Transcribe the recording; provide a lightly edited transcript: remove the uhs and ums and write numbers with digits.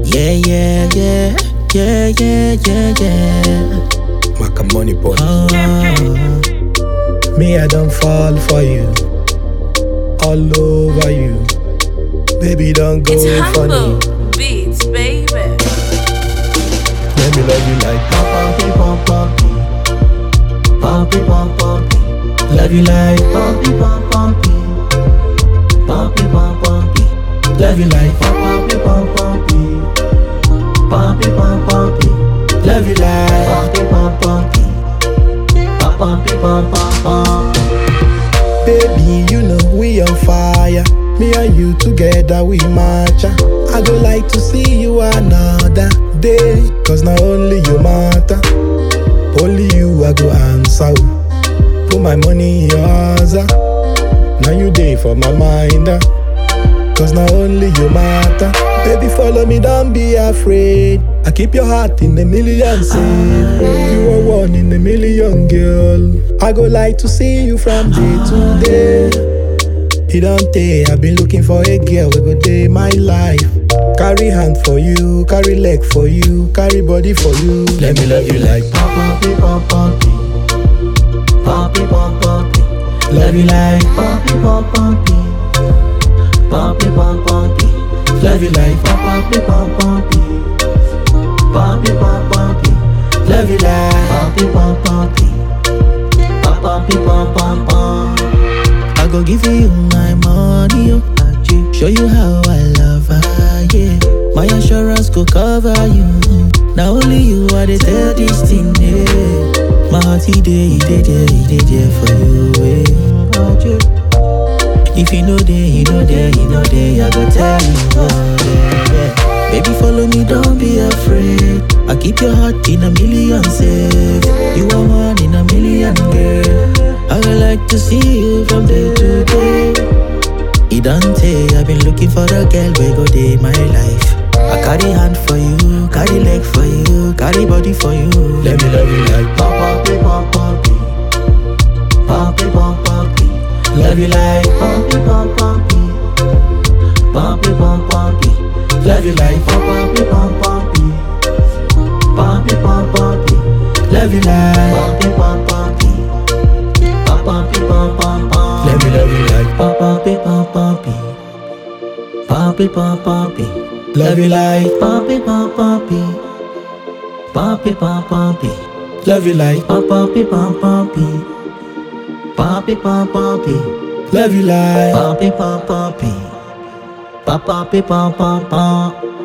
Yeah, yeah, yeah, yeah, yeah, yeah, yeah. Maca money boy. Oh, Me, I don't fall for you. All over you. Baby, don't go It's funny. humble beats, baby. Let me love you like poppy, poppy, poppy, poppy. love you like Poppy, poppy, poppy, poppy. love you like Poppy, poppy, poppy, poppy. love you like Poppy, poppy, poppy, poppy. baby, you know we on fire. Me and you together we match. I go like to see you another day. Cause not only you matter, only you I go answer. Put my money in your hands. Now you day for my mind. Cause not only you matter. Baby, follow me, don't be afraid. I keep your heart in a million safe. You are one in a million, girl. I go like to see you from day to day. It don't take, I've been looking for a girl we go day my life. Carry hand for you, carry leg for you, carry body for you. Let me love you like Poppy, poppy, poppy, poppy. love you like Poppy, poppy, poppy, poppy. love you like Poppy, poppy, poppy, poppy. love you like Poppy, poppy, poppy, poppy. I go give you my money, oh, Achi. Show you how I love her, yeah. My assurance go cover you. Now only you are the tell this thing, yeah. My heart, he there for you, yeah. Achi. If you know there, you know there, you know there, I go tell you, oh, yeah. Baby, follow me, don't be afraid. I keep your heart in a million safe. You are one in a million, girl. I would like to see you from day to day. It don't take, I've been looking for a girl where go day my life. I carry hand for you, carry leg for you, carry body for you. let me love you like Poppy, poppy, poppy, poppy. love you like Poppy, poppy, poppy, poppy. love you like Poppy, poppy, poppy, poppy. love you like Poppy, poppy, poppy, poppy. let me love you like Poppy, poppy, poppy, poppy. love you like Poppy, poppy, poppy, poppy. love you like Poppy, poppy, poppy, poppy. love you like Poppy, poppy, poppy, poppy.